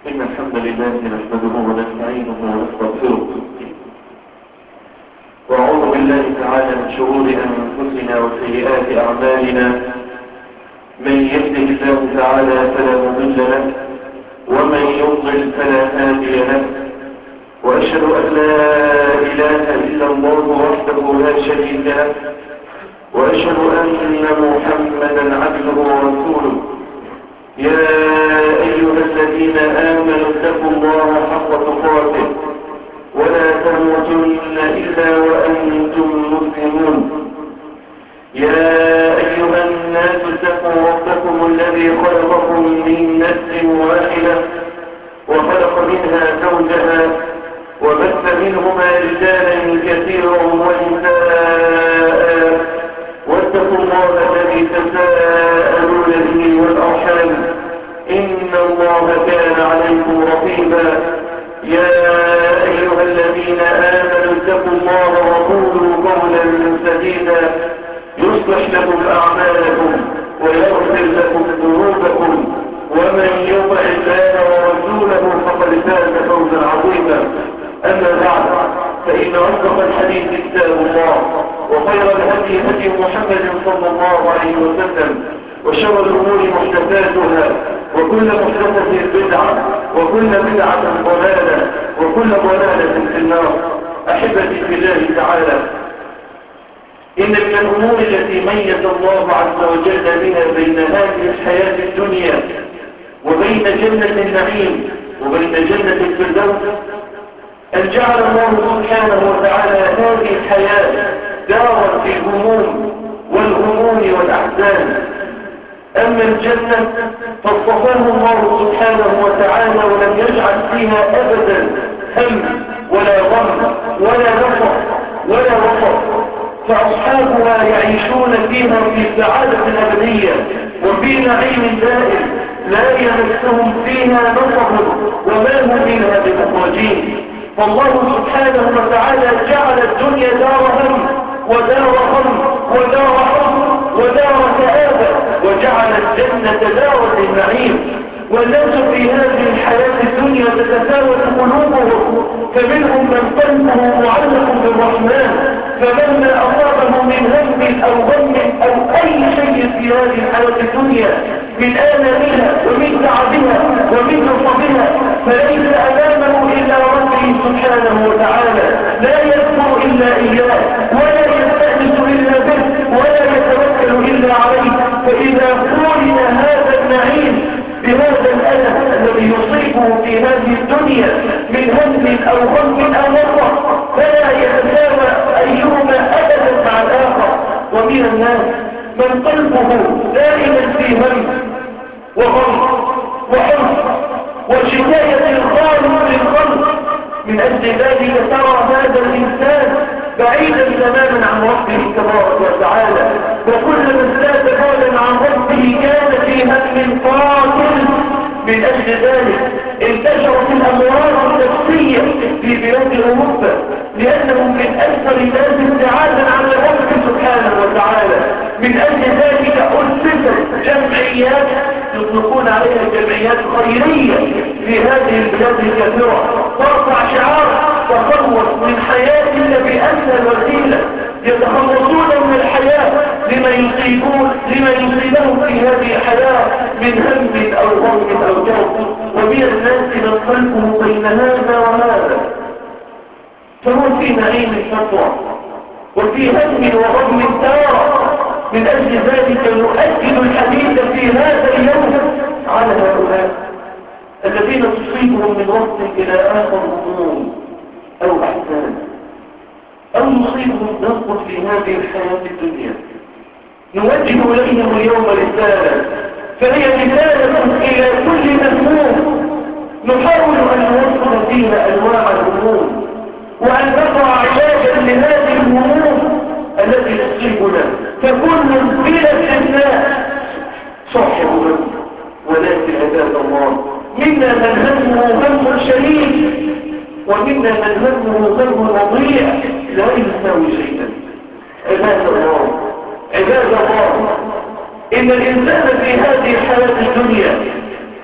إن الحمد لله نحمده ونستعينه ونستغفره وأعوذ بالله تعالى من شرور أنفسنا وسيئات أعمالنا. من يهده الله تعالى فلا مضل له ومن يضلل فلا هادي له، وأشهد أن لا إله إلا الله وحده لا شريك له، وأشهد أن محمدا عبده ورسوله. يا أيها الذين آمنوا اتقوا الله حق تقاته ولا تموتن إلا وأنتم مسلمون. يا أيها الناس اتقوا ربكم الذي خلقكم من نفس واحدة وخلق منها زوجها وبث منهما رجالا كثيرا ونساء، واتقوا الله الذي تساءلون به والأرحام إن الله كان عليكم رقيبا. يا أيها الذين آمنوا اتقوا الله وقولوا قولا سديدا يصلح لكم أعمالكم ويغفر لكم ذنوبكم، ومن يطع الله ورسوله فقد فاز فوزا عظيما. أما بعد، فإن أصدق الحديث كتاب الله، وخير الهدي هدي محمد صلى الله عليه وسلم، وشر الأمور محدثاتها، وكل محدثة بدعة، وكل بدعة ضلالة، وكل ضلالة في النار. أحبتي في الله تعالى، إن من الأمور التي ميز الله عز وجل بها بين هذه الحياة الدنيا وبين جنة النعيم وبين جنة الفردوس أن جعل الله سبحانه وتعالى هذه الحياة دارا في الهموم والغموم والأحزان. أما الجنة فاصطفاها الله سبحانه وتعالى ولم يجعل فيها أبدا هم ولا غم ولا نصر ولا وصف، فأصحابها يعيشون فيها في سعادة أبدية وفي نعيم دائم لا يمسهم فيها نصب وما هم منها بمخرجين. فالله سبحانه وتعالى جعل الدنيا دار هم ودار غم ودار حزن ودار كآبة، وجعل الجنة دارا للنعيم. والناس في هذه الحياة الدنيا تتفاوت قلوبهم، فمنهم من قلبه معلق بالرحمن، فمهما أصابه من هم أو غم أو أي شيء في هذه الحياة الدنيا من آلامها ومن تعبها ومن نصبها فليس أمامه إلا ربه سبحانه وتعالى، لا يذكر إلا إياه ولا يستأنس إلا به ولا يتوكل إلا عليه. فإذا قورن هذا النعيم بهذا الألم الذي يصيبه في هذه الدنيا من هم أو غم أو نصر فلا يتساوى أيهما أبدا مع الآخر. ومن الناس من قلبه دائما في هم وغم وحزن وشكاية الخالق للخلق، من أجل ذلك ترى هذا الإنسان بعيدا تماما عن ربه تبارك وتعالى، وكلما ازداد بعدا عن ربه كان في هم قاتل. من أجل ذلك انتشرت الأمراض النفسية في بلاد أوروبا، لأنهم من أكثر الناس ابتعادا عن الرب سبحانه وتعالى. من أجل ذلك أسست جمعيات يطلقون عليها جمعيات خيرية في هذه البلاد الكثيرة ترفع شعار تخلص من حياتك بأسهل وسيلة، يتخلصون من الحياة لما يصيبهم في هذه الحياة من هم أو غم أو جوع. ومن الناس من قلبه بين هذا وهذا، فهو في نعيم فترة وفي هم وغم تارة. من أجل ذلك نؤكد الحديث في هذا اليوم على هؤلاء الذين تصيبهم من وقت إلى آخر هموم أو أحزان أو يصيبهم ضغط في هذه الحياة الدنيا. نوجه إليهم اليوم رسالة، فهي رسالة إلى كل مهموم نحاول أن نوصل فيها أنواع الهموم وأن نضع علاجا لهذه الهموم التي تصيبنا. فكل بلا استثناء صاحب هم، ولكن عباد الله منا من همه هم شديد ومنا من همه هم وضيع لا يساوي شيئا. عباد الله إن الإنسان في هذه الحياة الدنيا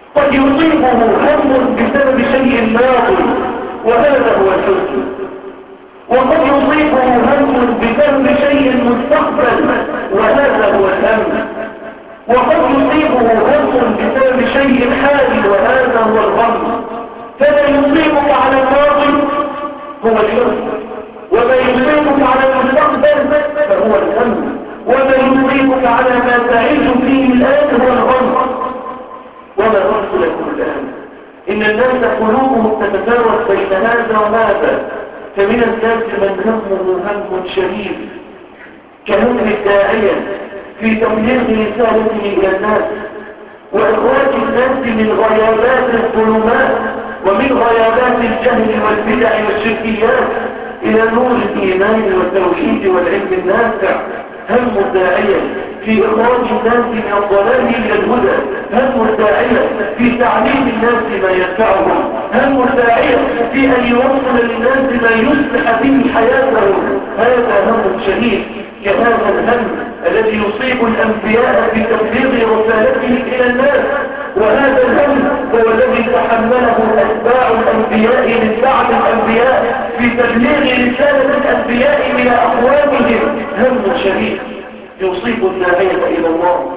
قد يصيبه هم بسبب شيء ماضي وهذا هو الحزن، وقد يصيبه هم بسبب شيء مستقبل وهذا هو الهم، وقد يصيبه هم بسبب شيء حالي وهذا هو الغم. فما يصيبك على الماضي هو الحزن، وما يصيبك على المستقبل فهو الهم، وما يصيبك على ما تعيش فيه الآن هو الغم. وما قلت لكم الآن إن الناس قلوبهم تتفاوت بين هذا وهذا، فمن الناس من همه هم شديد كهم الداعية في تبليغ رسالته إلى الناس وإخراج الناس من غيابات الظلمات ومن غيابات الجهل والبدع والشركيات إلى نور الإيمان والتوحيد والعلم النافع. هم الداعية في إخراج الناس من الضلال إلى الهدى، هم الداعية في تعليم الناس ما ينفعهم، هم الداعية في أن يوصل للناس ما يصلح به حياتهم. هذا هم شديد كهذا الهم الذي يصيب الأنبياء في تبليغ رسالتهم إلى الناس، وهذا الهم هو الذي تحمله أتباع الأنبياء من بعد الأنبياء في تبليغ رسالة الأنبياء إلى أقوامهم. هم شديد يصيب الداعية إلى الله.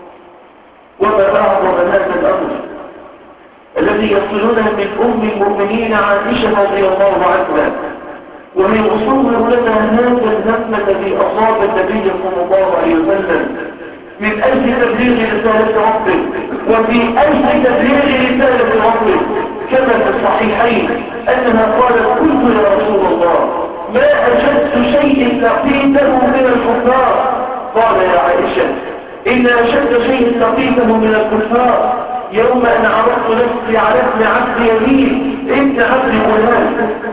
وما أعظم هذا الأمر الذي يصلنا من أم المؤمنين عائشة رضي الله عنها، ومن أصول لنا هذا الهم الذي أصاب النبي صلى الله عليه وسلم من أجل تبليغ رسالة ربه، وفي أجل تبليغ رسالة ربه كما في الصحيحين أنها قالت: قلت يا رسول الله ما أشد شيء لقيته من الكفار؟ قال: يا عائشة إن أشد شيء لقيته من الكفار يوم أن عرضت نفسي على ابن عبد يمين ابن عبد غلام،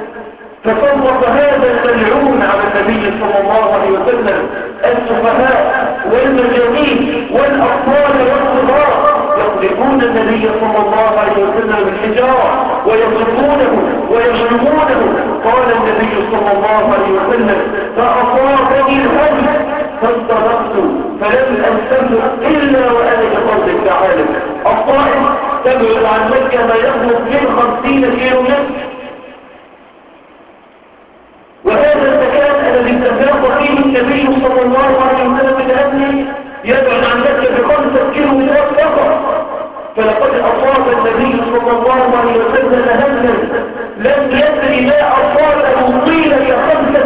فصرف هذا الملعون على النبي صلى الله عليه وسلم السفهاء والمجانين والأطفال والصغار يقذفون النبي صلى الله عليه وسلم بالحجارة ويضربونه ويشربونه. قال النبي صلى الله عليه وسلم: فأصابني الهم فانطلقت فلم أستمر إلا وأنا بفضل التعالى. الطائف تبعد عن مكة ما يقرب من 50 كيلو متر، وهذا المكان الذي تفاق فيه النبي صلى الله عليه وسلم من أهله يبعد عن مكة ب5 كيلومترات فقط. فلقد أصاب النبي صلى الله عليه وسلم هما لم يدري ما أصابه طيلة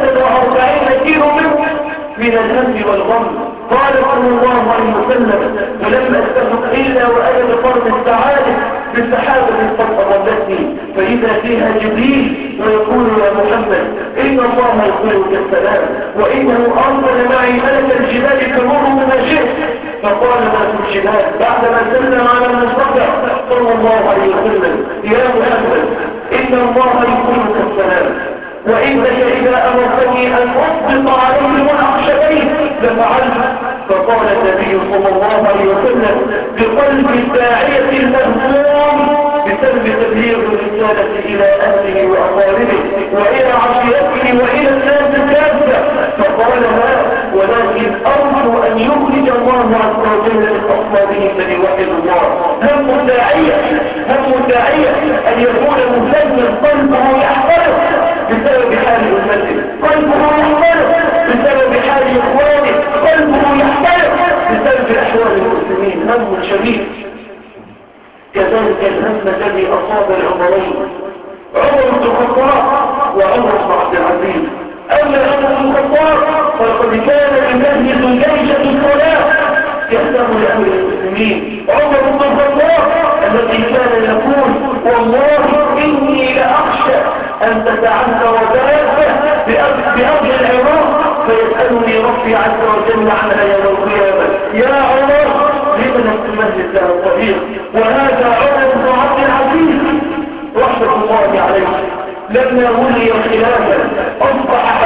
45 كيلومتر من الهم والغم. قال صلى الله عليه وسلم: فلم أستفق إلا وأنا بقرن السعادة بالسحابة قد أضلتني، فإذا فيها جبريل ويقول: يا محمد إن الله يقولك السلام وإنه أرسل معي ملك الجبال تمر بما شئت. فقال: ما في الجبال بعدما سلم على المصطفى صلى الله عليه وسلم: يا محمد إن الله يقولك السلام وإنك إذا أمرتني أن أطبق عليهم الأخشبين لفعلت. فقال النبي صلى الله عليه وسلم بقلب الداعية المهموم بسبب تبليغ الرسالة إلى أهله وأقاربه وإلى عشيرته وإلى الناس كافة، فقال: لا، ولكن أرجو أن يخرج الله عز وجل من أصلابهم من يوحد الله. هم الداعية أن يكون مسلما قلبه يحترق بسبب حال أمته، قلبه يحترق بسبب حال إخوانه، قلبه يحترق بسبب أحوال المسلمين. هم شديد. كذلك الهم الذي أصاب العمرين عمر بن الخطاب وعمر بن عبد العزيز. أما عمر بن الخطاب فقد كان يجهز جيش الصلاة يهتم لأمر المسلمين. عمر بن الخطاب الذي كان يقول: والله إني لأخشى أن تتعثر دابة بأرض العراق فيسألني ربي عز وجل عنها يوم القيامة. يا عمر لمن تمهد له الطريق؟ وهذا عمر بن عبد العزيز رحمة الله عليه لما ولي الخلافة أصبح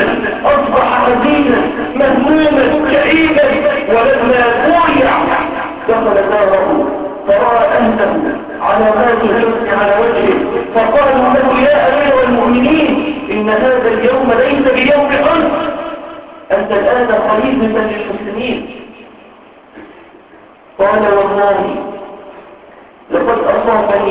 حزينا مهموما كئيبا، ولما بويع دخل داره فرأى أهله علامات الحزن على وجهه، فقالوا له: يا أمير المؤمنين إن هذا اليوم ليس بيوم حزن، أنت الآن خليفة للمسلمين. قال: والله لقد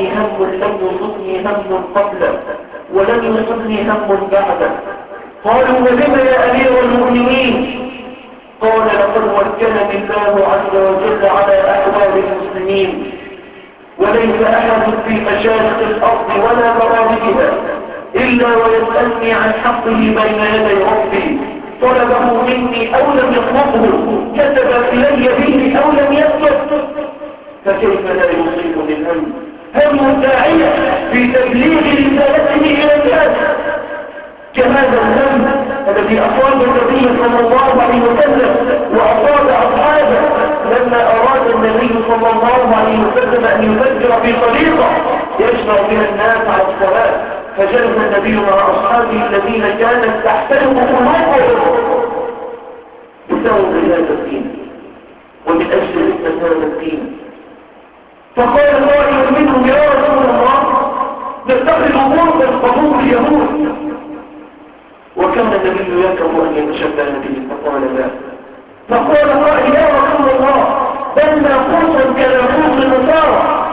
أصابني هم لم يصبني هم قبله ولم يصبني هم بعده. قالوا ولم يا أمير المؤمنين؟ قال لقد وكلني الله عز وجل على أحوال المسلمين، وليس أحد في مشارق الأرض ولا مغاربها إلا ويسألني عن حقه بين يدي ربي، طلبه مني أو لم يطلبه، كتب إلي به أو لم يكتب، فكيف لا يصيبني الهم؟ هم الداعية في تبليغ رسالته إلى الناس كهذا الهم الذي أصاب النبي صلى الله عليه وسلم وأصاب أصحابه لما أراد النبي صلى الله عليه وسلم أن يفكر في طريقة يجمع بها الناس على الصلاة، فجلس النبي مع أصحابه الذين كانت تحترق قلوبهم بسبب هذا الدين ومن أجل فتنة هذا الدين. فقال قائل منهم يا رسول الله نتخذ غرفة قبور اليهود، وكان النبي يكره أن يتشبه به فقال لا. فقال قائل يا رسول الله بل ناقوس كناقوس النصارى،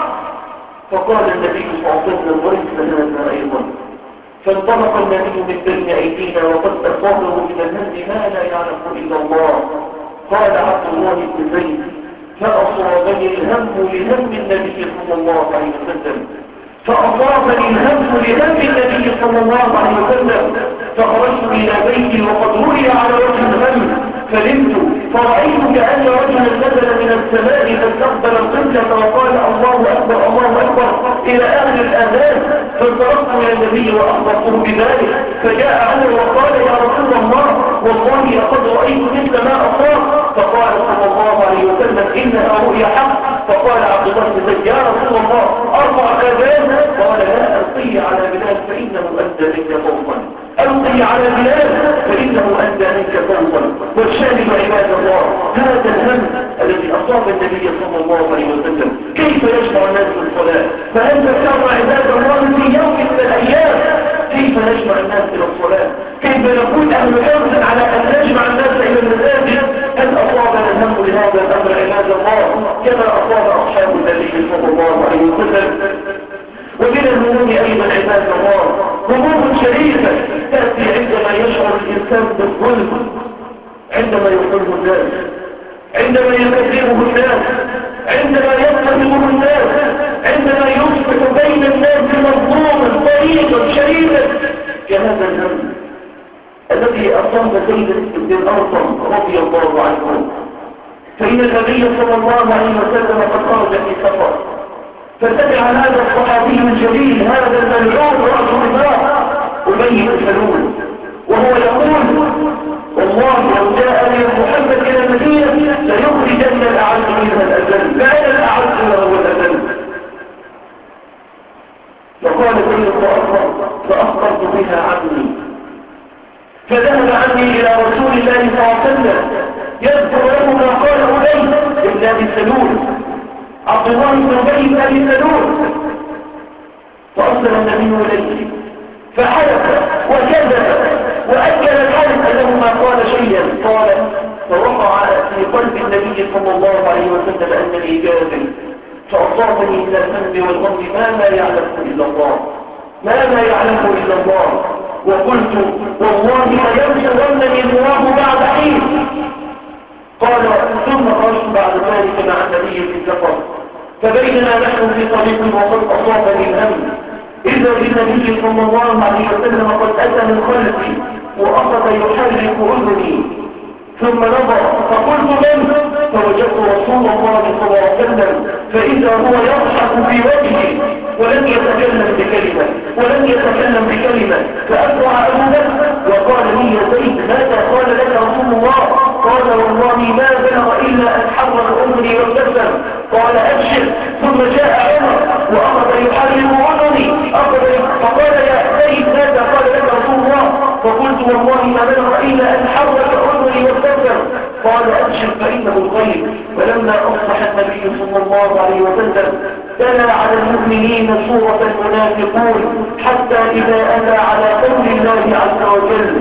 فقال النبي صلى الله عليه وسلم وليس هذا أيضا. فانطلق النبي من بين أيدينا وقد أصابه من الهم ما لا يعلم إلا الله. قال عبد الله بن زيد فأصابني الهم لهم النبي صلى الله عليه وسلم، فأصابني الهم لهم النبي صلى الله عليه وسلم، فخرجت إلى بيتي وقد رؤي على وجه الهم، فنمت فرأيت كأن رجلا نزل من السماء فاستقبل القبلة وقال الله أكبر الله أكبر إلى آخر الآذان، فانطلقت إلى النبي وأخبرته بذلك، فجاء عمر وقال يا رسول الله والله لقد رأيت مثل ما أصاب، فقال صلى الله عليه وسلم إنها رؤيا حق. فقال عبد الله بن زيد يا رسول الله أرفع الآذان؟ قال لا ألقي على بلال فإنه أدى منك صوتا، ألقي على بلال فإنه أدى منك صوتا. والشاهد عباد الله هذا الهم الذي أصاب النبي صلى الله عليه وسلم كيف يجمع الناس للصلاة؟ فهل ذكرنا عباد الله في يوم من الأيام كيف نجمع الناس إلى الصلاة؟ كيف نكون أهل حرص على أن نجمع الناس إلى المساجد؟ هل أصابنا الهم لهذا الأمر عباد الله كما أصاب أصحاب النبي صلى الله عليه وسلم؟ ومن الهموم أيضا عباد الله هموم شريفة تأتي عندما يشعر الإنسان بالظلم، عندما يظلم الناس، عندما يكذبه الناس، عندما يظلمه الناس، عندما يصبح بين الناس مظلوما طريقا شريفا كهذا الهم الذي أصاب زيد بن الأرقم رضي الله عنه. فإن النبي صلى الله عليه وسلم قد خرج في سفر، فسمع هذا الصحابي الجليل هذا الملعون رأس النار أبي بن سلول وهو يقول والله لو جاء لي محمد إلى المدينة ليخرجن الأعز منها الأذل، فأنا الأعز وهو الأذل. فقال زيد فأخبرت بها عني، فذهب عني إلى رسول الله صلى الله عليه وسلم يذكر له ما قال أبي بن أبي سلول، عبد الله بن أبي بن أبي سلول، فأرسل النبي إليه فحلف وكذب وأكل الحلف أنه ما قال شيئا. قال فوقع في قلب النبي صلى الله عليه وسلم أنني كاذب، فأصابني من الهم والغم ما لا يعلمه إلا الله، ما لا يعلمه إلا الله. وقلت والله لينصرنني الله بعد حين. قال ثم خرجت بعد ذلك مع النبي في سفر، فبينما نحن في طريق وقد أصابني الهم إذا بالنبي صلى الله عليه وسلم قد أتى من خلفي وأخذ يحرك أذني، ثم نظر فقلت من؟ فوجدت رسول الله صلى الله عليه وسلم فإذا هو يضحك في وجهي ولم يتكلم بكلمة فأسرع أبو بكر وقال لي يا زيد ماذا قال لك رسول الله؟ قال والله ما بلغ إلا أن حرك أمري وابتسم. قال أبشر. ثم جاء عمر وأخذ يحرك أذني فقال يا زيد ماذا قال لك رسول الله؟ فقلت والله ما بلغ إلا أن حرك أذني وابتسم. قال أبشر فإنه الخير. ولما أصبح النبي صلى الله عليه وسلم تلا على المؤمنين سورة المنافقون حتى إذا أتى على قول الله عز وجل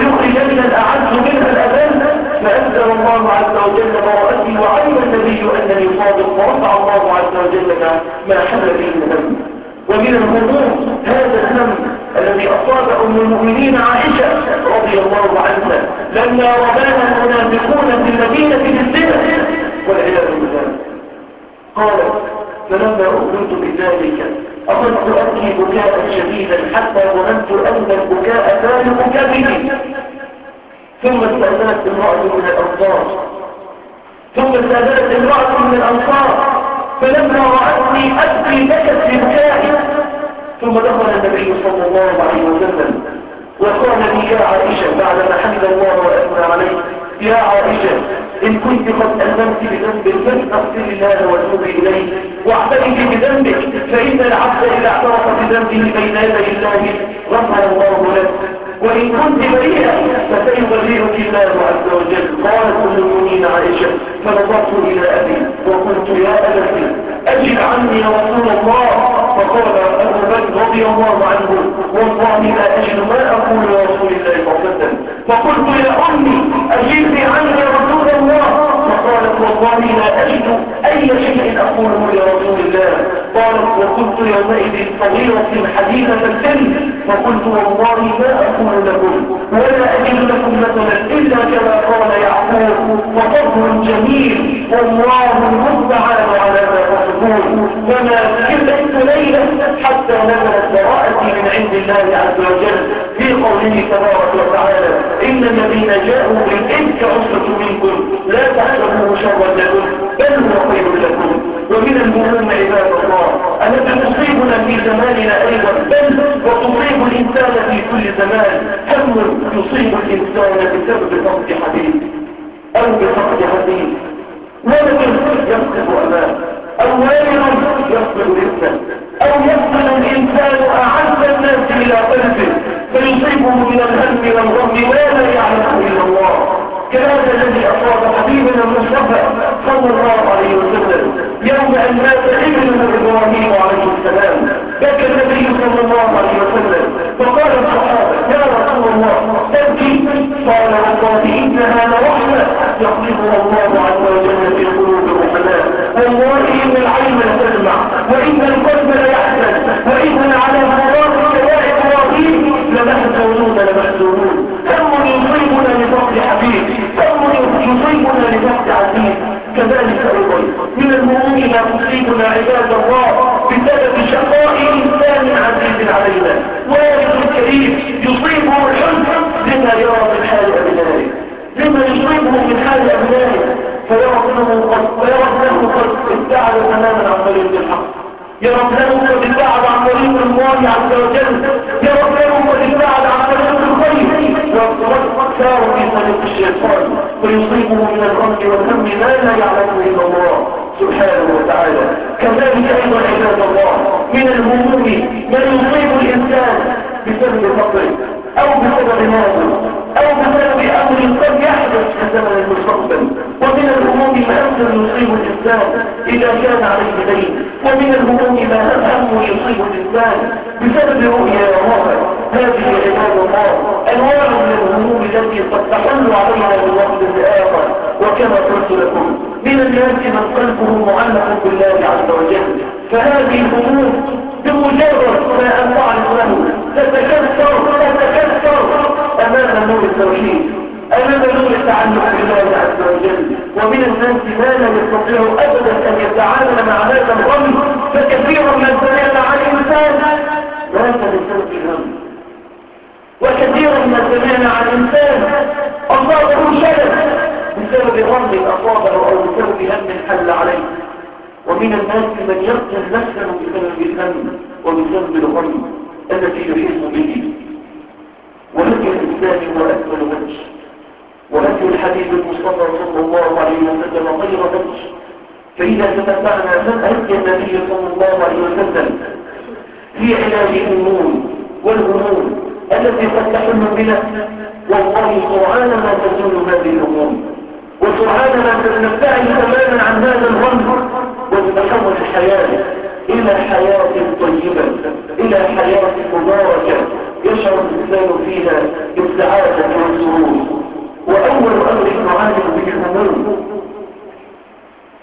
ليخرجن الأعز منها الأذل، فأنزل الله عز وجل براءته وعلم النبي أن صادق ورفع الله عز وجل ما حل به الهم. ومن الهموم هذا الهم الذي أصاب أم المؤمنين عائشة رضي الله عنها لما رماها المنافقون في المدينة بالزنا والعياذ بالله. قالت فلما أخبرت بذلك أخذت أبكي بكاء شديدا حتى ظننت أن البكاء فارق كبدي. ثم استأذنت امرأة من الأنصار فلما رأتني أبكي بكت ببكائي. ثم دخل النبي صلى الله عليه وسلم وقال لي يا عائشة بعدما حمد الله وأثنى عليه يا عائشة إن كنت قد ألممت بذنبك فاستغفر الله وتوبي إليه واعترفي بذنبك فإن العبد إذا اعترف بذنبه بين يدي الله غفر الله لك وإن كنت بريئة فسيبرئك الله عز وجل. قالت أم المؤمنين عائشة فنظرت إلى أبي وقلت يا أبتي أجب عني يا رسول الله. فقال أبو بكر رضي الله عنه والله لا أجد ما أقول يا رسول الله صلى الله عليه وسلم. فقلت يا أمي أجبني عني يا رسول الله. فقالت والله لا أجد أي شيء أقوله يا رسول الله. قالت وكنت يومئذ صغيرة حديثة السن فقلت والله ما أقول لكم ولا أجد لكم مثلا إلا كما قال يعقوب وفضل جميل والله المستعان على ما تصفون. فما كبت ليلة حتى نزلت براءتي من عند الله عز وجل في قوله تبارك وتعالى إن الذين جاءوا بالإفك عصبة منكم لا تحسبوه شرا لكم بل هو خير لكم. ومن المهم عباد الله التي تصيبنا في زماننا أيضا بل وتصيب الإنسان في كل زمان هم يصيب الإنسان بسبب فقد حديث أو بفقد حديث ولد يفقد أمام أو والد يفقد ابنه أو يفقد الإنسان أعز الناس إلى قلبه فيصيبه من الهم والغم ما لا يعلمه إلا الله كهذا الذي أصاب حبيبنا المصطفى صلى الله عليه وسلم يوم أن مات ابنه إبراهيم عليه السلام. بكى النبي صلى الله عليه وسلم فقال الصحابة يا رسول الله تبكي؟ قال والله إنها لرحمة يقلبها الله عز وجل في قلوب الرحماء. والله إن العين لتدمع وإن القلب ليحزن وإن على مرارك يا إبراهيم لمحزونون هم يصيبنا لفقد حبيب هم يصيبنا لفقد عزيز. كذلك أيضا من الهموم ما تصيبنا عباد الله بسبب شقاء إنسان عزيز علينا. والد كريم يصيبه الحزن لما يرى من حال أبنائه لما يصيبه من حال أبنائه فيرى ابنه قد ابتعد تماما عن طريق الحق يرى ابنه قد ابتعد عن طريق الله عز وجل يرى ابنه قد ابتعد عن طريق الخير وصار في طريق الشيطان فيصيبه من الغم والهم ما لا يعلمه إلا الله سبحانه وتعالى. كذلك أيضا عباد الله من الهموم ما يصيب الإنسان بسبب فقره أو بسبب مرض أو بسبب أمر قد يحدث في زمن المستقبل. ومن الهموم ما يصيب الإنسان إذا كان عليه دين. ومن الهموم ما يصيب الإنسان بسبب رؤيا وراء. هذه عباد الله أنواع من الهموم التي قد تحل علينا من وقت لآخر. وكما قلت لكم من الناس من قلبه معلق بالله عز وجل فهذه الهموم بمجرد ما أن تعرف له تتكسر أمام نور التوحيد أمام نور التعلق بالله عز وجل. ومن الناس ما لا يستطيع أبدا أن يتعامل مع هذا الغم فكثيرا ما سمعنا عن إنسان مات بسبب الهم وكثيرا ما سمعنا عن إنسان أصابه شلل بسبب غم أصابه أو بسبب هم حل عليه. ومن الناس من يقتل نفسه بسبب الهم وبسبب الغم التي يحيط به. وهدي الإسلام هو أكمل وجه وهدي الحبيب المصطفى صلى الله عليه وسلم غير وجه. فإذا تتبعنا هدي النبي صلى الله عليه وسلم في علاج الهموم والهموم التي قد تحل بنا والله سبحان ما تزول هذه الهموم وسبحان ما نبتعد تماما عن هذا الغم وتتحول الحياة إلى حياة طيبة إلى حياة مباركة يشعر الإنسان فيها بالسعادة والسرور. وأول أمر نعالج به الهموم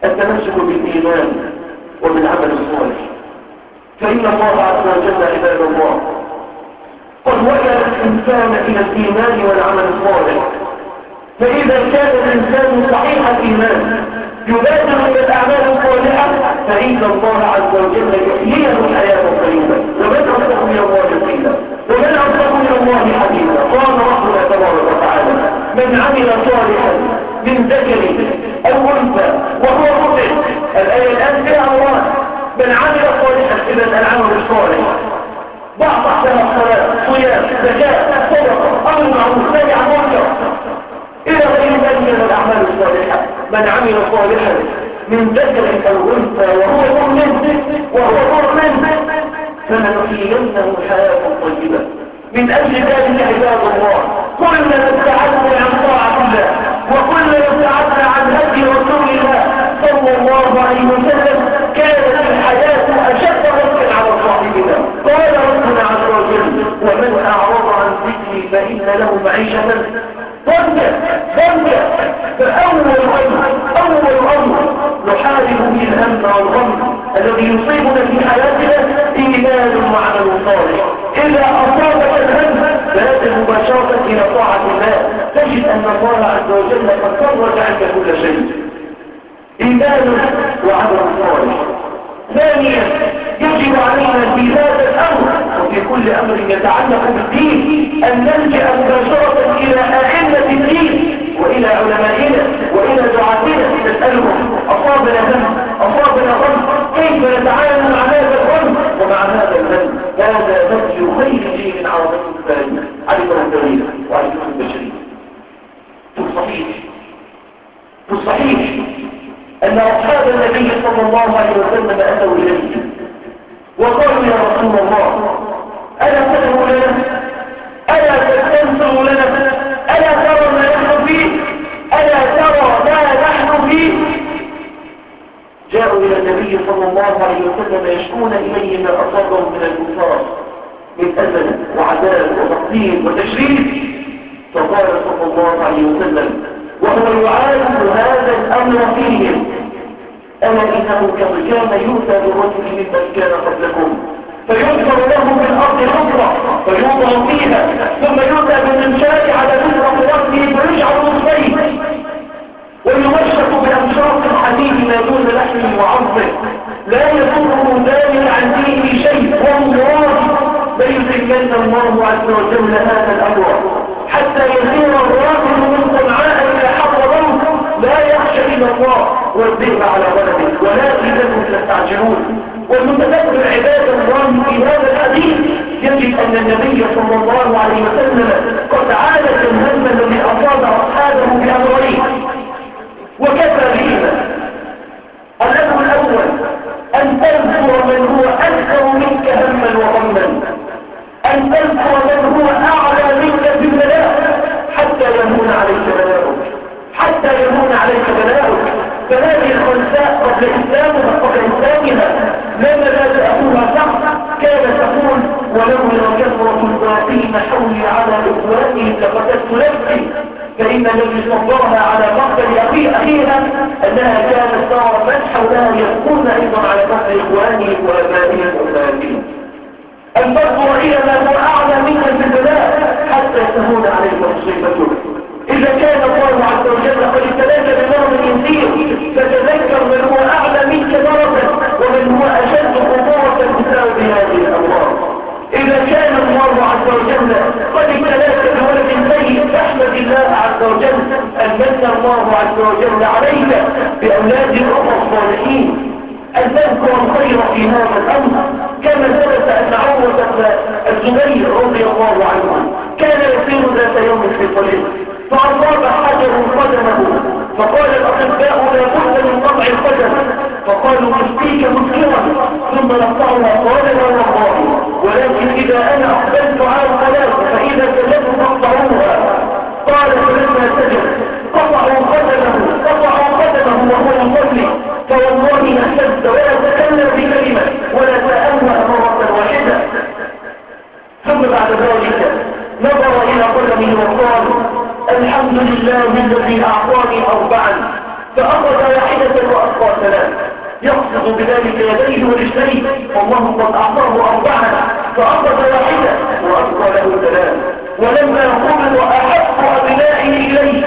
التمسك بالإيمان وبالعمل الصالح. فإن الله عز وجل عباد الله قد وكل الإنسان إلى الإيمان والعمل الصالح، فإذا كان الإنسان صحيح الإيمان يبادر إلى الأعمال الصالحة فإن الله عز وجل يحييه الحياة الطيبة. ومن أصدق من الله قيلا ومن أصدق من الله حديثا. قال ربنا تبارك وتعالى: من عمل صالحا من ذكر أو أنثى وهو مؤمن. الآية الآن فيها أمران: من عمل صالحا، إذا العمل الصالح بعض أحسن الصلاة، صيام، زكاة، صدقة، أمر معروف، نهي عن منكر، إلى غير ذلك من الأعمال الصالحة. من عمل صالحا من ذكر أو أنثى وهو مؤمن فلنحيينه حياة طيبة. من أجل ذلك عباد الله كلنا ابتعدنا عن طاعة الله، وكلنا ابتعدنا عن هدي رسول الله صلى الله عليه وسلم. كانت الحياة أشد ضغطا على صاحبنا. قال ربنا عز وجل: ومن أعرض عن ذكري فإن له معيشة ضنكا. فأول أمر نحارب به الهم والغم الذي يصيبنا في حياتنا إيمان وعمل صالح. إذا أصابك الهم فلازم مباشرة إلى طاعة الله، تجد أن الله عز وجل قد فرج عنك كل شيء. إيمان وعمل صالح. ثانيا يجب علينا في هذا الأمر وفي كل أمر يتعلق بالدين أن نلجأ مباشرة إلى أئمة الدين وإلى علمائنا وإلى دعاتنا، نسألهم: أصابنا هم، أصابنا غم، كيف نتعامل مع هذا الغم ومع هذا الهم؟ هذا نهج خير جيل عربي ثاني علمه الدليل وعلمه البشرية. في الصحيح أن أصحاب النبي صلى الله عليه وسلم أتوا إليه وقالوا: يا رسول الله، ألا تدعو لنا؟ ألا تستنصر لنا؟ ألا ترى ما نحن فيه؟ جاءوا إلى النبي صلى الله عليه وسلم يشكون إليه ما أصابهم من الكفار من أذى وعذاب وتقدير وتشريف. فقال صلى الله عليه وسلم وهو يعالج هذا الأمر فيهم: ألا إنه قد كان يؤتى بالرجل ممن كان قبلكم فينشر له في الأرض حفرة فيوضع فيها، ثم يؤتى بالمنشار على نصف رأسه فيجعل نصفين ويمشط بأمشاط الحديد ما دون لحمه وعظمه، لا يضره ذلك عن دينه شيء. والله ليتمن الله عز وجل هذا الأمر حتى يسير الراكب من صنعاء إلى حضرموت لا يخشى إلا الله والذئب على ولده ولكنكم تستعجلون. والمتدبر عباد الله في هذا الحديث يجد أن النبي صلى الله عليه وسلم قد عالج الهم الذي أصاب أصحابه بأمرين وكفى بهما. الأمر الأول أن تذكر من هو أكثر منك هما وغما، أن تذكر من هو أعلى منك في البلاء حتى يهون عليك بلاؤك. فهذه الخنساء قبل إسلامها لما لا تأخوها صح كانت تقول: ولولا كثرة الباقين حولي على إخواني لقتلت نفسي. فإن الذي صبرها على مقتل أخيها أنها كانت ترى من حولها يكون أيضا على مقتل إخوانهم وأبائهم وأمهاتهم. أن تنظر إلى ما هو أعلى منك في البلاء حتى تهون عليك مصيبتك. إذا كان الله عز وجل قد ابتلاك بمرض يسير فتذكر من هو أعلى منك مرضا ومن هو أشد خطورة بسبب هذه الأمراض. إذا كان الله عز وجل قد ابتلاك بولد سيء فاحمد الله عز وجل أن من الله عز وجل عليك بأولاد الأخوة الصالحين. أن تذكر الخير في هذا الأمر كما ثبت أن عروة بن الزبير رضي الله عنه كان يسير ذات يوم في طريق فأصاب حجر قدمه، فقال الأطباء لا بد من قطع القدم، فقالوا نسقيك مسكرا ثم نقطعها. قال لا والله، ولكن إذا أنا أقبلت على الصلاة فإذا سجدت فاقطعوها. قال فلما سجد قطعوا قدمه وهو يصلي، فوالله ما سجد ولا تكلم بكلمة ولا تأوه مرة واحدة. ثم بعد ذلك نظر إلى قدمه وقال: الحمد لله الذي أعطاني 4، فأخذ واحدة وأخذ يقصد بذلك يديه ورجليه، والله قد أعطاه 4 فأخذ واحدة وأبقى له 3. ولما قبض أحب أبنائه إليه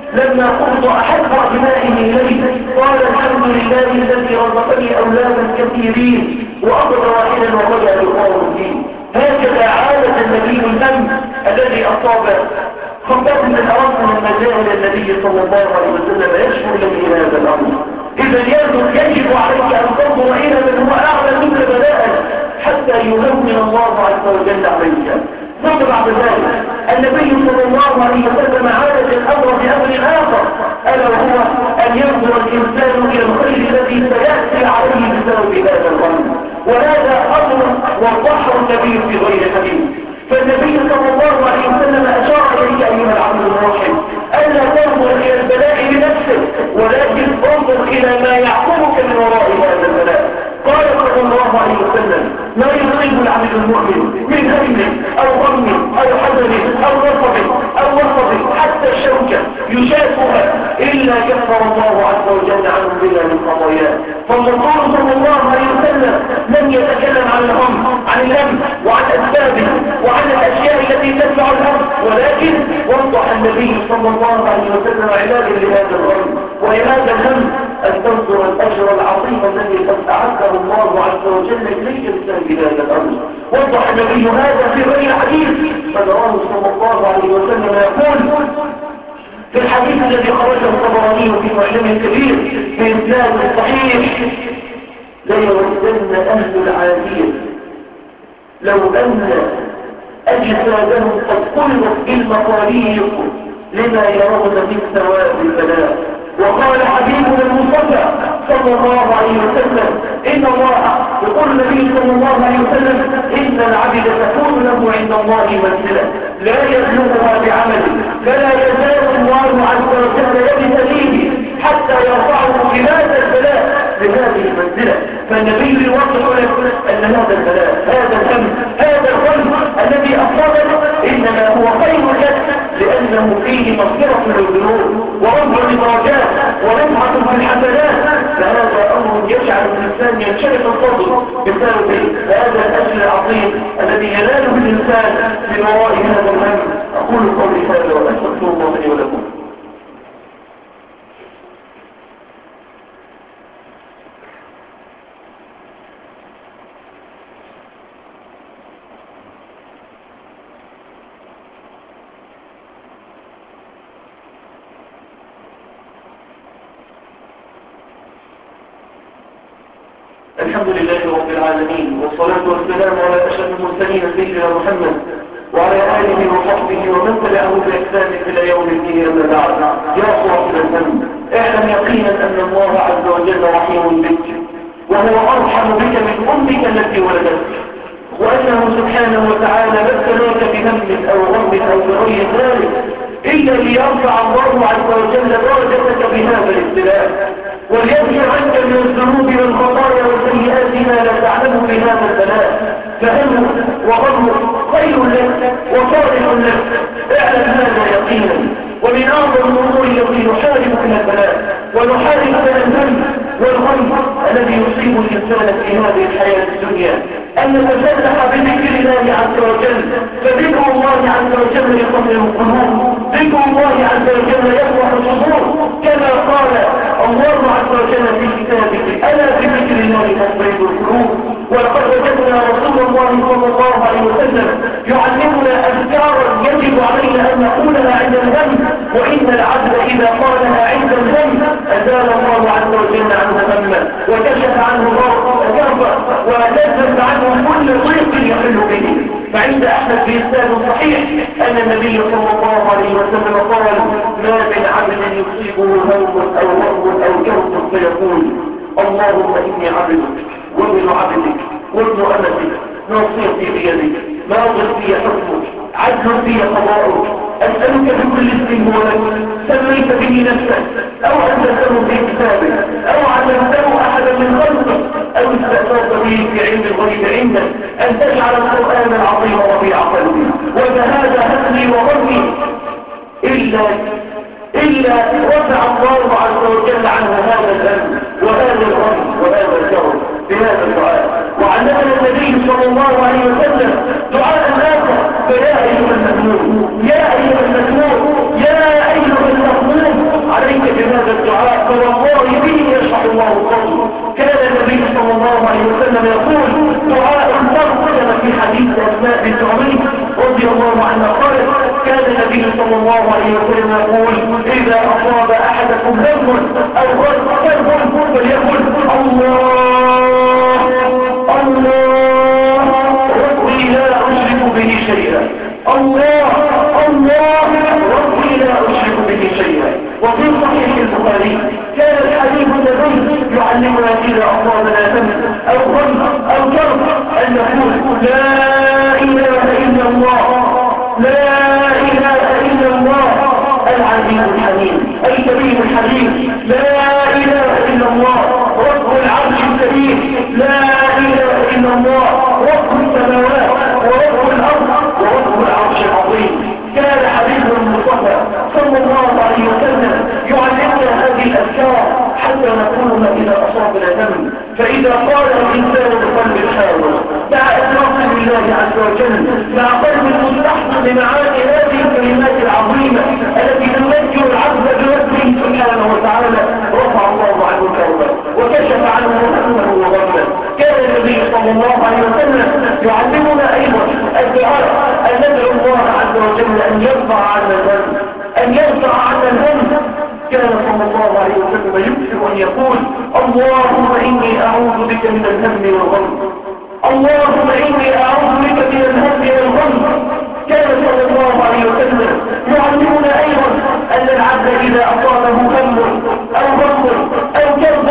قال الحمد لله الذي رزقني أولادا كثيرين وأخذ واحدا وبدأ لقاءه فيه. هكذا عادة النبي الهم الذي أصاب خطاب من الأرض من مجال النبي صلى الله عليه وسلم يشكر له هذا الأمر. إذا يجب عليك أن تنظر إلى من هو أعلى منك بلاء حتى يهون الله عز وجل عليك. ثم بعد ذلك النبي صلى الله عليه وسلم عالج الأمر بأمر آخر، ألا وهو أن ينظر الإنسان إلى الخير الذي سيأتي عليه بسبب هذا الأمر، وهذا أمر وضحه النبي في غير حديث. فالنبي صلى الله عليه وسلم أشار إليك أيها العبد الموحد ألا تنظر إلى البلاء بنفسك، ولكن انظر إلى ما يعقبك من وراء هذا البلاء. قال صلى الله عليه وسلم ما يصيب العبد المؤمن من هم أو غم أو حزن أو نصب حتى الشوكة يشافها إلا كفر الله عز وجل عنه بها من خطاياه. فالرسول صلى الله عليه وسلم لم يتكلم عن الهم عن الهم وعن أسبابه وعن الأشياء التي تدفع الهم، ولكن وضح النبي صلى الله عليه وسلم علاجا لهذا الهم ولهذا الهم أن تنظر الأجر العظيم الذي قد أعده الله عز وجل إليك بسبب هذا الأمر. وضح النبي هذا في غير حديث، فنراه صلى الله عليه وسلم يقول في الحديث الذي خرجه الطبراني في معجمه الكبير بإسناد صحيح: لا يودن أهل العادية لو أن أجسادهم قد قلبت بالمقاريق لما يرون من ثواب البلاء. وقال حبيبنا المصطفى صلى الله عليه وسلم إن الله يقول النبي صلى الله عليه وسلم إن العبد تكون له عند الله منزلة لا يبلغها بعمله، فلا يزال الله عز وجل يبتليه حتى يرفعه بهذا البلاء بهذه المنزلة. فالنبي يوضح لك أن هذا البلاء هذا الهم هذا الغم الذي أصابك إنما هو خير لك، لأنه فيه مغفرة للذنوب ورفع للدرجات ورفعة في الحسنات. فهذا أمر يجعل الإنسان ينشرح الصدر بسبب هذا الأجر العظيم الذي يناله الإنسان من وراء هذا الهم. أقول قولي هذا وأستغفر الله لي ولكم. الحمد لله رب العالمين، والصلاة والسلام على أشرف المرسلين سيدنا محمد وعلى آله وصحبه ومن تبعه بإحسان إلى يوم الدين. أما بعد، يا صاحب الهم اعلم يقينا أن الله عز وجل رحيم بك، وهو أرحم بك من أمك التي ولدتك، وأنه سبحانه وتعالى ما ابتلاك بهم أو غم أو بغير ذلك إلا ليرفع الله عز وجل درجتك بهذا الابتلاء، وليرفع عنك من الذنوب والخطايا والسيئات ما لا تعلمه بهذا البلاء. فهمك وغمك خير لك وصالح لك، اعلم هذا يقينا. ومن أعظم الأمور التي نحارب من البلاء ونحارب من الهم والغم الذي يصيب الإنسان في هذه الحياة الدنيا أن نتسلح بذكر الله عز وجل. فذكر الله عز وجل يطمئن القلوب، ذكر الله عز وجل يفرح الصدور، كما قال الله عز وجل في كتابه: ألا بذكر الله تطمئن القلوب. ولقد وجدنا رسول الله صلى الله عليه وسلم يعلمنا أذكارا يجب علينا أن نقولها عند الهم، وإن العبد إذا قالها عند الهم أزال الله عز وجل عنه همه وكشف عنه كربه ونزل عنه كل ضيق يحل به. فعند أحمد بإسناد صحيح أن النبي صلى الله عليه وسلم قال: ما من عبد يصيبه هم أو غم أو كرب فيقول: اللهم إني عبدك وابن عبدك وابن أمتك، ناصيتي بيدك، ماض في حكمك، عدل في قضاؤك، أسألك بكل اسم هو لك سميت به نفسك أو أنزلته في كتابك أو علمته أحدا من خلقك أو استأثرت به في علم الغيب عندك أن تجعل القرآن العظيم ربيع قلبي وذهاب همي وغمي إلا رفع الله عز وجل عنه هذا الهم وهذا الغم وهذا بهذا الدعاء. وعلمنا النبي صلى الله عليه وسلم دعاء آخر: فيا أيها المسلمون، يا أيها المسلمون، يا أيها المظلوم، عليك بهذا الدعاء فوالله به يشرح الله صدره. كان النبي صلى الله عليه وسلم يقول دعاء الفرد كما في حديث أسماء بنت عميس رضي الله عنها قالت: كان النبي صلى الله عليه وسلم يقول: إذا أصاب أحدكم هم أو كرب فليقل: الله الله ربي لا أشرك به شيئا، الله الله ربي لا أشرك به شيئا. وفي صحيح البخاري كان الحبيب النبي يعلمنا إذا أصابنا ذنب أو غم أو كرب أن نقول: لا إله إلا الله، لا إله إلا الله العزيز الحليم الكريم الحليم، لا إله إلا الله رب العرش الكريم، لا إله إلا الله رب السماوات ورب الأرض ورب العرش العظيم. كان حبيب المصطفى صلى الله عليه وسلم يعلمنا هذه الأذكار حتى نقولها إذا أصابنا ذنب. فإذا قال الإنسان بقلب حاضر مع إخلاص لله عز وجل، مع قلب مستحضر بمعاني هذه الكلمات العظيمة التي تذكر العبد بربه سبحانه وتعالى، رفع الله عنه كربه وكشف عنه همه وغمه. كان النبي صلى الله عليه وسلم يعلمنا أيضا الدعاء أن ندعو الله عز وجل أن يرفع عنا الهم، أن يرفع عنا الهم. كان صلى الله عليه وسلم يكثر أن يقول: اللهم إني أعوذ بك من الهم والغم، اللهم إني أعوذ بك من الهم والغم. كان صلى الله عليه وسلم يعلمنا أيضا أن العبد إذا أصابه هم أو غم أو كرب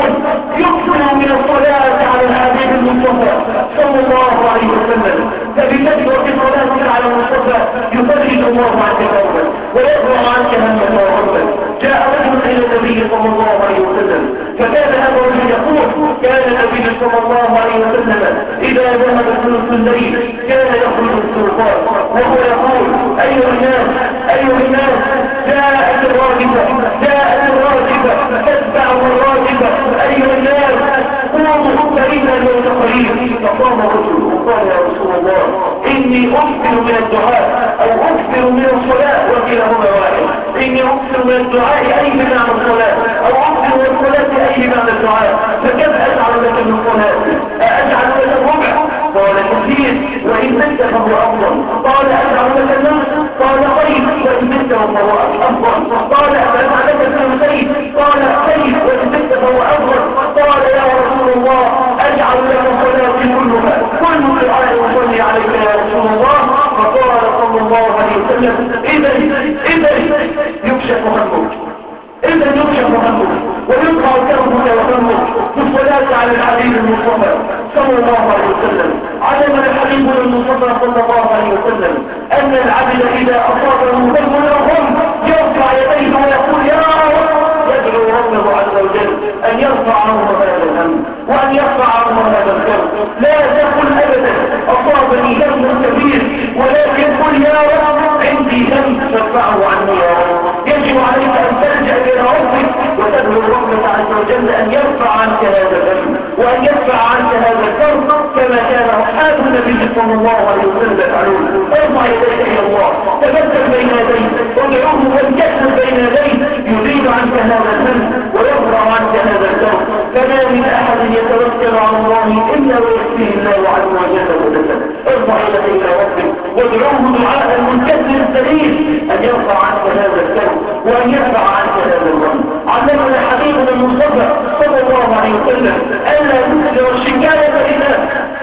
يكثر من الصلاة على الحبيب المصطفى صلى الله عليه وسلم. فبكثرة صلاتك على المصطفى يفرج الله عنك كربا ويرفع عنك همك وغمك. جاء رجل إلى النبي صلى الله عليه وسلم فكان هذا الرجل يقول: كان النبي صلى الله عليه وسلم إذا ذهب ثلث الليل كان يخرج السلطان وهو يقول: أيها الناس أيها الناس، جاءت الراجفة جاءت الراجفة تتبعها الراجفة، أيها الناس قوموا فإن الموت قريب. فقام رجل وقال: يا رسول الله إني أكثر من الدعاء أو أكثر من الصلاة، وكلاهما واحد. إني أكثر من الدعاء أي بمعنى الصلاة، أو أكثر من الصلاة أي بمعنى الدعاء، فكم أجعل لك من صلاة؟ أجعل لك الربع؟ قال: كثير، وإن مت فهو أفضل. قال: أجعل لك النصف؟ قال: خير، وإن مت فهو أفضل. قال: أجعل لك الثلثين؟ قال: خير، وإن مت فهو أفضل. قال: يا رسول الله أجعل لك صلاتي كلها، كل دعاء يصلي عليك يا رسول الله. فقال صلى الله عليه وسلم: إذا يكشف همك، إذا يكشف همك ويقطع كربك وهمك بالصلاة على الحبيب المصطفى صلى الله عليه وسلم. علمنا الحبيب المصطفى صلى الله عليه وسلم أن العبد إذا أصابه هم أو غم يرفع يديه ويقول: يا رب، يدعو ربه عز وجل أن يرفع عنه هذا الهم وأن يرفع عنه هذا الكرب. لا تقل أبدا أصابني هم كبير، ولكن قل: يا رب عندي هم فارفعه عني يا رب. يجب عليك أن تلجأ إلى ربك وتدعو ربك عز وجل أن يرفع عنك هذا الهم وأن يدفع عنك هذا الكرب، كما كان أصحاب النبي صلى الله عليه وسلم يفعلون. ارفع يديك إلى الله، تبتل بين يديه، ادعوه وانكسر بين يديه، يزيل عنك هذا الهم ويرفع عنك هذا الكرب. فما من أحد يتوكل على الله إلا ويكفيه الله عز وجل مددا. ارفع يديك إلى ربك وادعوه دعاء المنكسر السليم أن يرفع عنك هذا الكرب وأن يرفع عنك هذا الهم. علمنا حبيبنا المصطفى صلى الله عليه وسلم ألا تكثر الشكاية للناس،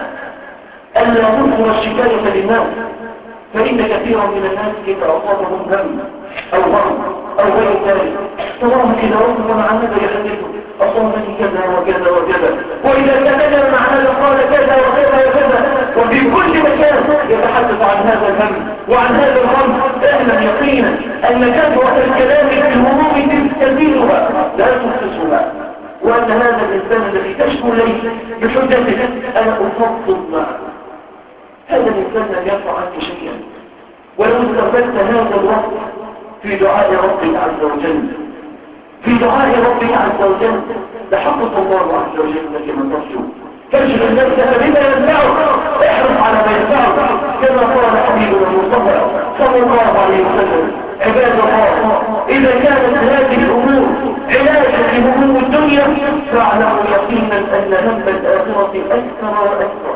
ألا تكثر الشكاية للناس، فإن كثيرا من الناس إذا أصابهم هم أو غم أو غير ذلك تراهم إذا وصف مع هذا يحدثه: أصابني كذا وكذا وكذا، وإذا تكلم مع هذا قال كذا وكذا وكذا، وفي كل مكان يتحدث عن هذا الهم وعن هذا الغم. اعلم يقينا أن كثرة الكلام في الهموم تزيدها لا تنقصها، وأن هذا الإنسان الذي تشكو إليه بحجته: أنا أفضل معه، هذا الإنسان لم يرفع عنك شيئا. ولو استقبلت هذا الوقت في دعاء ربك عز وجل، في دعاء ربك عز وجل، لحقق الله عز وجل لك ما ترجو. تشغل نفسك بما ينفعك، احرص على ما ينفعك كما قال حبيبنا المصطفى صلى الله عليه وسلم. عباد الله، إذا كانت هذه الأمور علاجا لهموم الدنيا فاعلموا يقينا أن هم الآخرة أكثر وأكثر.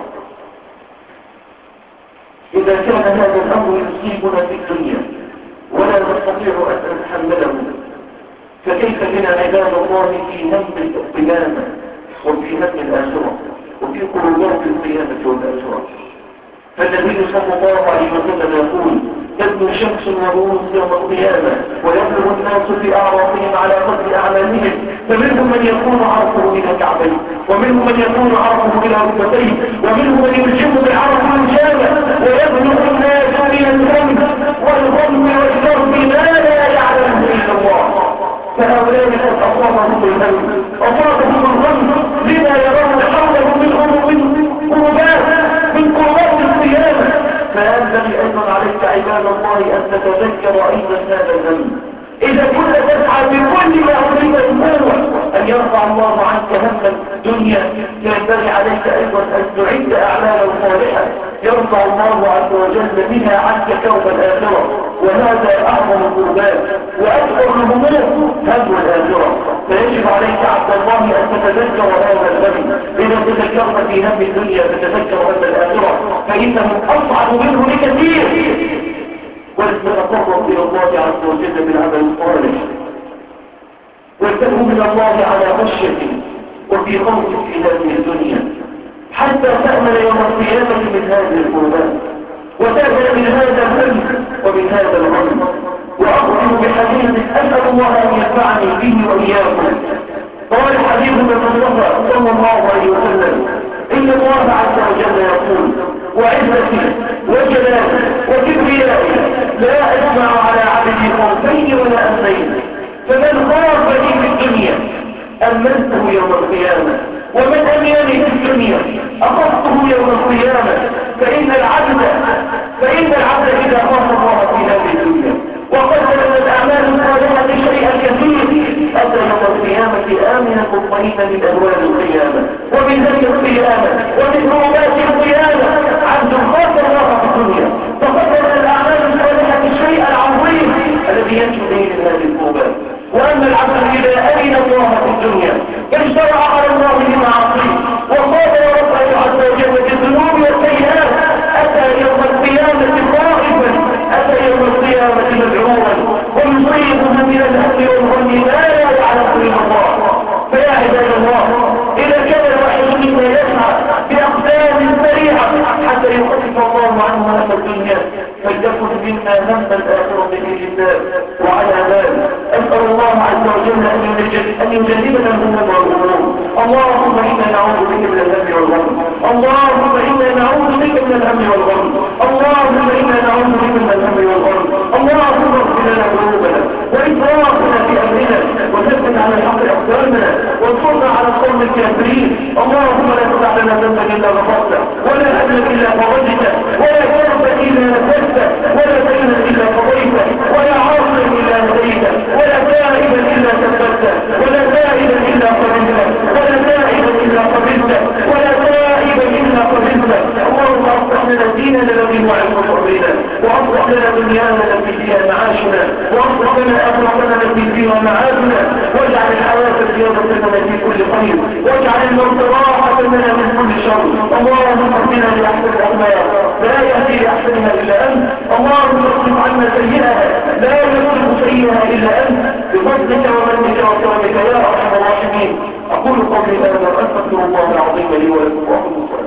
إذا كان هذا الأمر يصيبنا في الدنيا ولا نستطيع أن نتحمله، فكيف بنا عباد الله في هم القيامة وفي هم الآخرة وفي قربات القيامة والآخرة؟ فالنبي صلى الله عليه وسلم يقول: تبدو شمس ورؤوس يوم القيامة ويبلغ الناس في أعراضهم على قدر أعمالهم، فمنهم من يكون عرفه إلى كعبيه، ومنهم من يكون عرفه إلى ركبتيه، ومنهم من يلجم بالعرف الجامع، ويبلغ الناس إلى الهم والغم والكرب ما لا يعلمه إلا الله. فهؤلاء قد أصابهم الهم، أصابهم الغم لما يرون حولهم من قربات القيامة. فينبغي أيضا عليك عباد الله أن تتذكر أيضا هذا الهم. إذا كنت تسعى بكل ما أريد القوة أن يرفع الله عنك هم الدنيا، فينبغي عليك أيضا أن تعد أعمالا صالحة يرفع الله عز وجل بها عنك كوم الآخرة، وهذا أعظم القربات وأكبر الهموم هم الآخرة. فيجب عليك عبد الله أن تتذكر هذا الهم. إذا تذكرت في هم الدنيا فتذكر هم الآخرة، فإنه أصعب منه بكثير. ولتتقرب إلى الله عز وجل بالعمل الصالح، ولتكن من الله على خشية وفي خوف في هذه الدنيا، حتى تأمن يوم القيامة من هذه القربات، وتأمن من هذا الهم ومن هذا الغم. وأختم بحديث أسأل الله أن ينفعني به وإياكم. قال حبيبنا المصطفى صلى الله عليه وسلم: إن الله عز وجل يقول: وعزتي وجلالي وكبريائي لا أجمع على عبدي خوفين ولا أمنين، فمن خافني في الدنيا أمنته يوم القيامة، ومن أمنني في الدنيا أخذته يوم القيامة. فإن العبد إذا خاف الله في هذه الدنيا وقدم من الأعمال الصالحة شيئا كثير، أتى يوم القيامة آمنا مطمئنا من أهوال القيامة ومن هم القيامة ومن كربات القيامة. عبد خاف الله في الدنيا فقدم من الأعمال الصالحة الشيء العظيم الذي ينجو به من هذه الكربات. وأما العبد إذا أمن الله في الدنيا فاجترأ على الله بمعاصيه وصاد ربه عز وجل بالذنوب والسيئات، أتى يوم القيامة خائفا، أتى يوم القيامة مدعورا، ويصيبه من الهم والغم ما لا يعلم إلا الله. فيا عباد الله، إذا كان الواحد منا يسعى بأقدام سريعة حتى يخفف الله عنه هم الدنيا، فلتكن منا هم الآخرة بالله وعلى ذلك أسأل الله عز وجل أن يجنبنا الهموم والغموم. اللهم إنا نعوذ بك من الهم والغم، اللهم إنا نعوذ بك من الهم والغم، اللهم إنا نعوذ بك من الهم والغم. اللهم اغفر لنا ذنوبنا وإسرافنا في أمرنا، وثبت على الحق أقدامنا، وانصرنا على القوم الكافرين. اللهم لا تدع لنا ذنبا إلا غفرته، ولا هما إلا فرجته، ولا كربا إلا نفسته، ولا دينا إلا قضيته، ولا عاصيا إلا هديته، ولا تائبا إلا ثبته، ولا تائبا إلا قبلته، ولا تائبا إلا قبلته، ولا تائبا إلا قبلته. اللهم أصلح لنا ديننا الذي هو عصمة أمرنا، وأصلح لنا دنيانا التي فيها معاشنا، وأصلح لنا آخرتنا التي فيها معادنا، واجعل الحياة زيادة لنا في كل خير، واجعل الموت راحة لنا من كل شر. اللهم اهدنا لأحسن الأخلاق لا يهدي لأحسنها إلا أنت. اللهم اصرف عنا سيئها لا يصرف سيئها إلا أنت، بفضلك ومنك وكرمك يا أرحم الراحمين. أقول قولي هذا وأستغفر الله العظيم لي ولكم وأقول الصلاة.